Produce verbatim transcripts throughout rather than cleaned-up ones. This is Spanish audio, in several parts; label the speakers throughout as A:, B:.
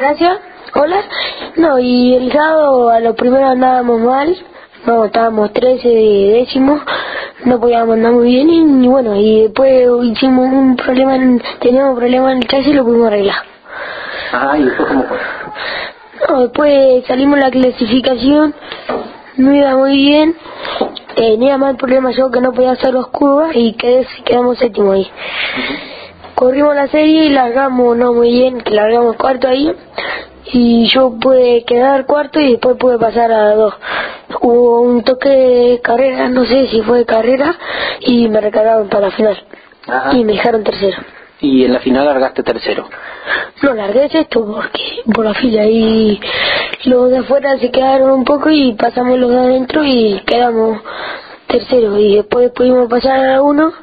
A: Gracias, hola. No, y el sábado a lo primero andábamos mal, no, estábamos trece décimos, no podíamos andar muy bien y, y bueno, y después hicimos un problema, en, teníamos un problema en el chasis y lo pudimos arreglar.
B: Ah, ¿y después cómo fue?
A: No, después salimos en la clasificación, no iba muy bien, tenía más problemas yo que no podía hacer los curvas y quedé, quedamos séptimo ahí. Uh-huh. Corrimos la serie y largamos no muy bien, que largamos cuarto ahí y yo pude quedar cuarto y después pude pasar a dos. Hubo un toque de carrera, no sé si fue de carrera, y me recargaron para la final.
B: Ajá.
A: Y me dejaron tercero.
B: ¿Y en la final largaste tercero?
A: No, largué sexto porque por la fila y los de afuera se quedaron un poco y pasamos los de adentro y quedamos tercero y después pudimos pasar a uno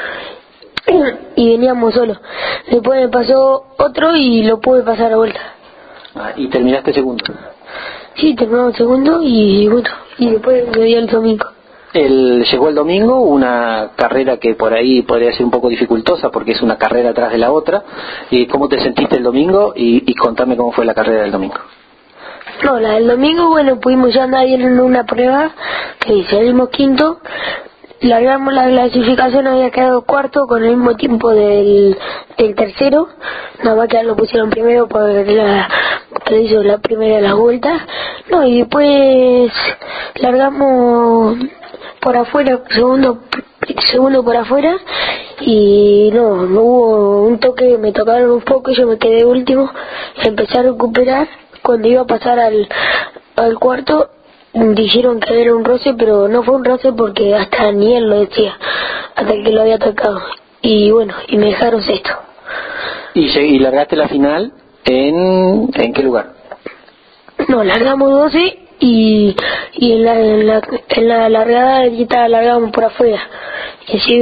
A: y veníamos solos. Después me pasó otro y lo pude pasar a vuelta.
B: Ah, ¿y terminaste segundo?
A: Sí, terminamos segundo y bueno, y después me dio el domingo.
B: El, llegó el domingo, una carrera que por ahí podría ser un poco dificultosa porque es una carrera atrás de la otra. ¿Y cómo te sentiste el domingo? Y, y contame cómo fue la carrera del domingo.
A: No, la del domingo, bueno, pudimos ya andar en una prueba que salimos quinto. Largamos la clasificación, había quedado cuarto con el mismo tiempo del, del tercero, nada más que lo pusieron primero por la que hizo la primera de las vueltas. No, y después largamos por afuera, segundo segundo por afuera, y no, no hubo un toque, me tocaron un poco y yo me quedé último, empecé a recuperar. Cuando iba a pasar al, al cuarto dijeron que era un roce, pero no fue un roce porque hasta ni él lo decía, hasta que lo había tocado. Y bueno, y me dejaron sexto.
B: ¿Y, y largaste la final en, en qué lugar?
A: No, largamos doce y, y en, la, en, la, en la largada ya largamos por afuera. Y, así,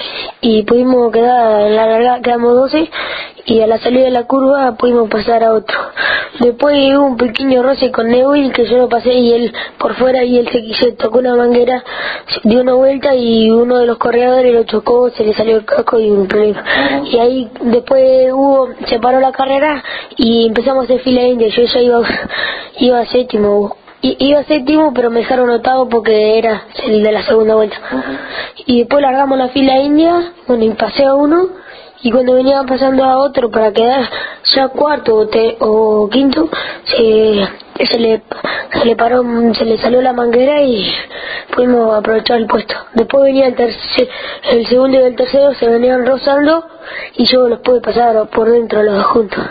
A: y pudimos quedar, en la largada quedamos doce y a la salida de la curva pudimos pasar a otro. Después hubo un pequeño roce con Neuil que yo lo pasé y él por fuera y él se, se tocó una manguera, dio una vuelta y uno de los corredores lo chocó, se le salió el casco y un problema. Y ahí después hubo, se paró la carrera y empezamos a hacer fila india. Yo ya iba, iba séptimo. I, iba séptimo pero me dejaron octavo porque era el de la segunda vuelta. Uh-huh. Y después largamos la fila india, bueno, y pasé a uno y cuando venían pasando a otro para quedar ya cuarto o, te, o quinto se, se le se le paró, se le salió la manguera y pudimos aprovechar el puesto. Después venía el, tercer, el segundo y el tercero, se venían rozando y yo los pude pasar por dentro los dos juntos.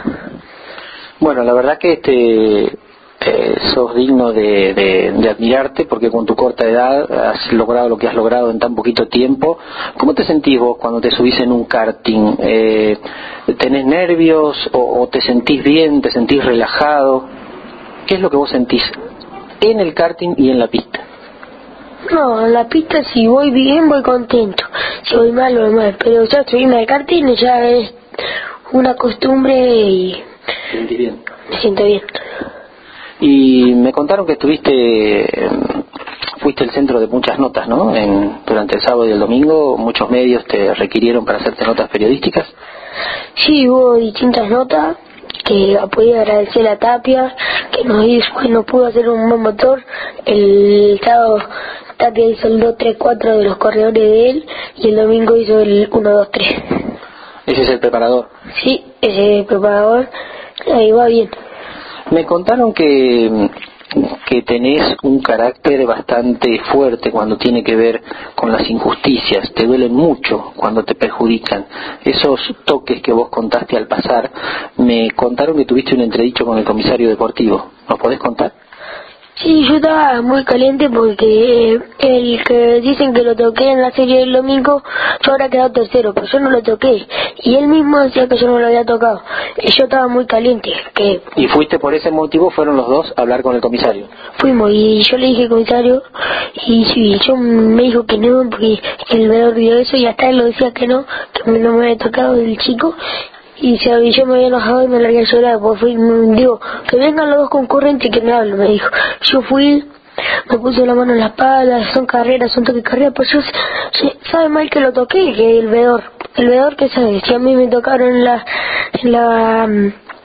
B: Bueno, la verdad que este Eh, sos digno de, de, de admirarte porque con tu corta edad has logrado lo que has logrado en tan poquito tiempo. ¿Cómo te sentís vos cuando te subís en un karting? Eh, ¿Tenés nervios o, o te sentís bien, te sentís relajado? ¿Qué es lo que vos sentís en el karting y en la pista?
A: No, en la pista si voy bien voy contento, si voy mal voy mal, pero ya subirme al karting ya es una costumbre y
B: ¿Te sentís bien?
A: Me siento bien.
B: Y me contaron que estuviste, fuiste el centro de muchas notas, ¿no? En, durante el sábado y el domingo, muchos medios te requirieron para hacerte notas periodísticas.
A: Sí, hubo distintas notas, que podía agradecer a Tapia, que nos hizo, que nos pudo hacer un buen motor. El sábado Tapia hizo el dos tres cuatro de los corredores de él, y el domingo hizo el uno dos tres.
B: ¿Ese es el preparador?
A: Sí, ese es el preparador, ahí va bien.
B: Me contaron que, que tenés un carácter bastante fuerte cuando tiene que ver con las injusticias, te duelen mucho cuando te perjudican. Esos toques que vos contaste al pasar, me contaron que tuviste un entredicho con el comisario deportivo. ¿Nos podés contar?
A: Sí, yo estaba muy caliente porque el que dicen que lo toqué en la serie del domingo, yo ahora he quedado tercero, pero yo no lo toqué. Y él mismo decía que yo no lo había tocado. Y yo estaba muy caliente. Que
B: ¿Y fuiste por ese motivo, fueron los dos a hablar con el comisario?
A: Fuimos y yo le dije al comisario y sí, yo me dijo que no, porque el veedor vio eso y hasta él lo decía que no, que no me había tocado el chico. Y, se, y yo me había enojado y me largué a llorar, porque fui, me, digo, que vengan los dos concurrentes y que me hablen, me dijo. Yo fui, me puse la mano en la espalda, son carreras, son toques de carrera, pues yo, yo sabe mal que lo toqué, que el veedor, el veedor que sabe, si a mí me tocaron en la, en la,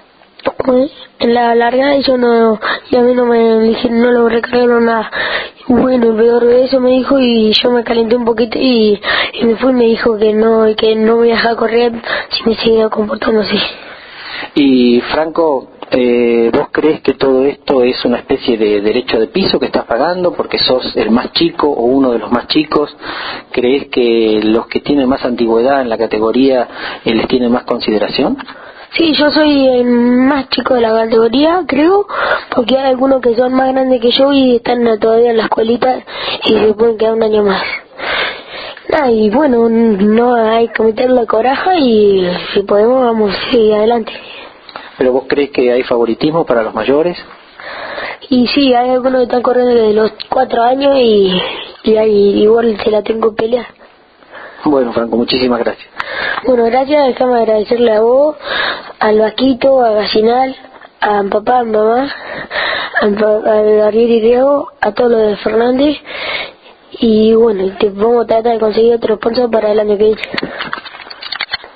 A: en la largada yo no, y a mí no me dijeron, no lo recargaron nada. Bueno, el peor de eso me dijo, y yo me calenté un poquito y, y me fui y me dijo que no, que no me iba a dejar correr si me seguía comportando así.
B: Y Franco, eh, ¿vos crees que todo esto es una especie de derecho de piso que estás pagando porque sos el más chico o uno de los más chicos? ¿Crees que los que tienen más antigüedad en la categoría eh, les tienen más consideración?
A: Sí, yo soy el más chico de la categoría, creo, porque hay algunos que son más grandes que yo y están todavía en la escuelita y se pueden quedar un año más. Nah, y bueno, no hay que meterle coraje y si podemos vamos a seguir adelante.
B: ¿Pero vos crees que hay favoritismo para los mayores?
A: Y sí, hay algunos que están corriendo desde los cuatro años y, y hay, igual se la tengo que pelear.
B: Bueno, Franco, muchísimas gracias.
A: Bueno, gracias, déjame agradecerle a vos, al Vaquito, a Gallinal, a mi papá, a mi mamá, a, a Gabriel y Diego, a todos los de Fernández, y bueno, te vamos a tratar de conseguir otro sponsor para el año que viene.